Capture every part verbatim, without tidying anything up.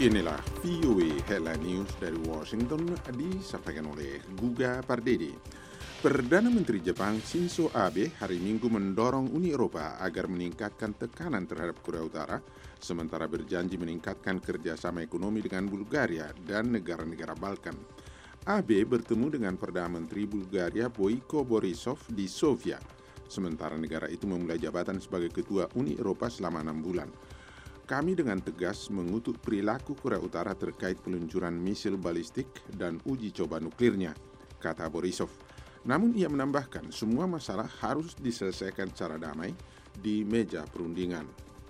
Inilah V O A Headline News dari Washington disampaikan oleh Guga Pardede. Perdana Menteri Jepang Shinzo Abe hari Minggu mendorong Uni Eropa agar meningkatkan tekanan terhadap Korea Utara, sementara berjanji meningkatkan kerjasama ekonomi dengan Bulgaria dan negara-negara Balkan. Abe bertemu dengan Perdana Menteri Bulgaria Boyko Borisov di Sofia, sementara negara itu memulai jabatan sebagai Ketua Uni Eropa selama enam bulan. Kami dengan tegas mengutuk perilaku Korea Utara terkait peluncuran misil balistik dan uji coba nuklirnya, kata Borisov. Namun ia menambahkan semua masalah harus diselesaikan secara damai di meja perundingan.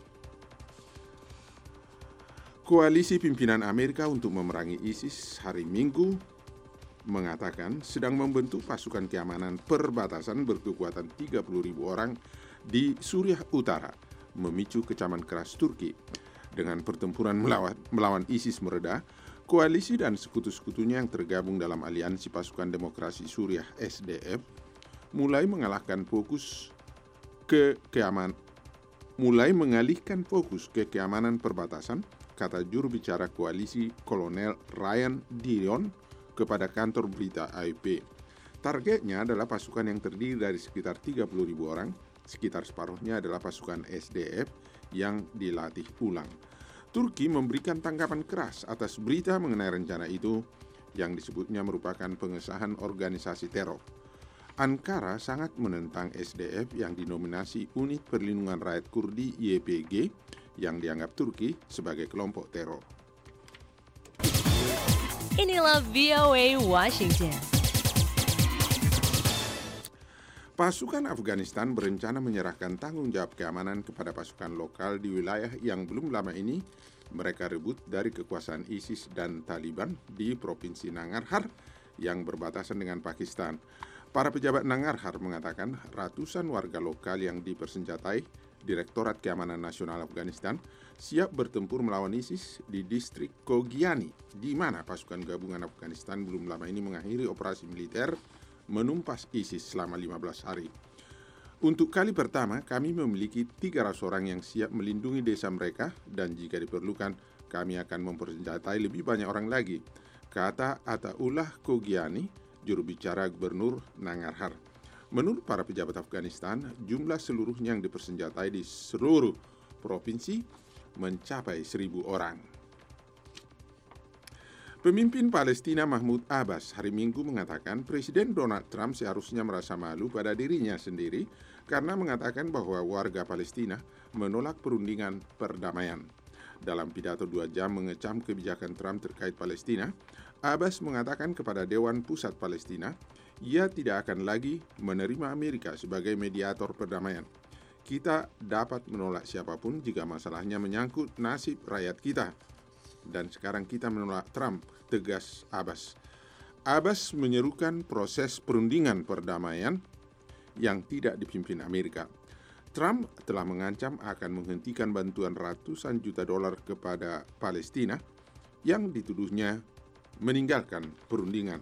Koalisi pimpinan Amerika untuk memerangi ISIS hari Minggu mengatakan sedang membentuk pasukan keamanan perbatasan berkekuatan tiga puluh ribu orang di Suriah Utara, memicu kecaman keras Turki. Dengan pertempuran melawan, melawan ISIS mereda, koalisi dan sekutu-sekutunya yang tergabung dalam aliansi pasukan demokrasi Suriah S D F mulai mengalahkan fokus ke keamanan mulai mengalihkan fokus ke keamanan perbatasan, kata juru bicara koalisi Kolonel Ryan Dion kepada kantor berita A F P. Targetnya adalah pasukan yang terdiri dari sekitar tiga puluh ribu orang, sekitar separuhnya adalah pasukan S D F yang dilatih ulang. Turki memberikan tanggapan keras atas berita mengenai rencana itu yang disebutnya merupakan pengesahan organisasi teror. Ankara sangat menentang S D F yang dinominasi Unit Perlindungan Rakyat Kurdi Y P G yang dianggap Turki sebagai kelompok teror. Inilah V O A Washington. Pasukan Afghanistan berencana menyerahkan tanggung jawab keamanan kepada pasukan lokal di wilayah yang belum lama ini mereka rebut dari kekuasaan ISIS dan Taliban di Provinsi Nangarhar yang berbatasan dengan Pakistan. Para pejabat Nangarhar mengatakan ratusan warga lokal yang dipersenjatai Direktorat Keamanan Nasional Afghanistan siap bertempur melawan ISIS di distrik Kogiani, di mana pasukan gabungan Afghanistan belum lama ini mengakhiri operasi militer menumpas ISIS selama lima belas hari. Untuk kali pertama, kami memiliki tiga ratus orang yang siap melindungi desa mereka dan jika diperlukan, kami akan mempersenjatai lebih banyak orang lagi, kata Ataullah Kogiani, juru bicara Gubernur Nangarhar. Menurut para pejabat Afghanistan, jumlah seluruhnya yang dipersenjatai di seluruh provinsi mencapai seribu orang. Pemimpin Palestina Mahmud Abbas hari Minggu mengatakan Presiden Donald Trump seharusnya merasa malu pada dirinya sendiri karena mengatakan bahwa warga Palestina menolak perundingan perdamaian. Dalam pidato dua jam mengecam kebijakan Trump terkait Palestina, Abbas mengatakan kepada Dewan Pusat Palestina, ia tidak akan lagi menerima Amerika sebagai mediator perdamaian. Kita dapat menolak siapapun jika masalahnya menyangkut nasib rakyat kita. Dan sekarang kita menolak Trump, tegas Abbas. Abbas menyerukan proses perundingan perdamaian yang tidak dipimpin Amerika. Trump telah mengancam akan menghentikan bantuan ratusan juta dolar kepada Palestina yang dituduhnya meninggalkan perundingan.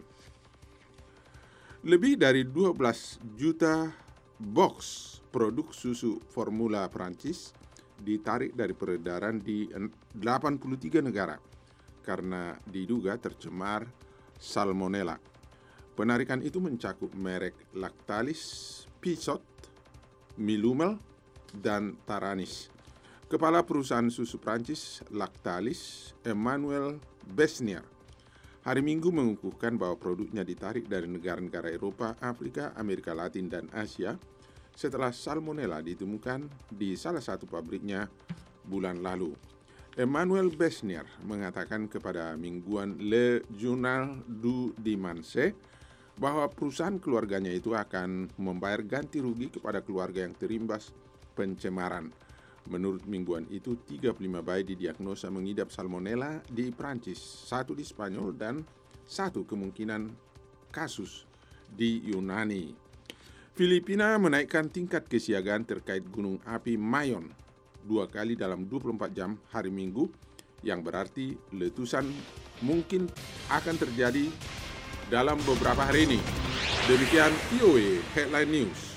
Lebih dari dua belas juta box produk susu formula Prancis ditarik dari peredaran di delapan puluh tiga negara karena diduga tercemar salmonella. Penarikan itu mencakup merek Lactalis, Pizot, Milumel, dan Taranis. Kepala perusahaan susu Prancis Lactalis, Emmanuel Besnier, hari Minggu mengukuhkan bahwa produknya ditarik dari negara-negara Eropa, Afrika, Amerika Latin, dan Asia setelah salmonella ditemukan di salah satu pabriknya bulan lalu. Emmanuel Besnier mengatakan kepada mingguan Le Journal du Dimanche bahwa perusahaan keluarganya itu akan membayar ganti rugi kepada keluarga yang terimbas pencemaran. Menurut mingguan itu, tiga puluh lima bayi didiagnosa mengidap salmonella di Prancis, satu di Spanyol, dan satu kemungkinan kasus di Yunani. Filipina menaikkan tingkat kesiagaan terkait gunung api Mayon dua kali dalam dua puluh empat jam hari Minggu, yang berarti letusan mungkin akan terjadi dalam beberapa hari ini. Demikian V O A Headline News.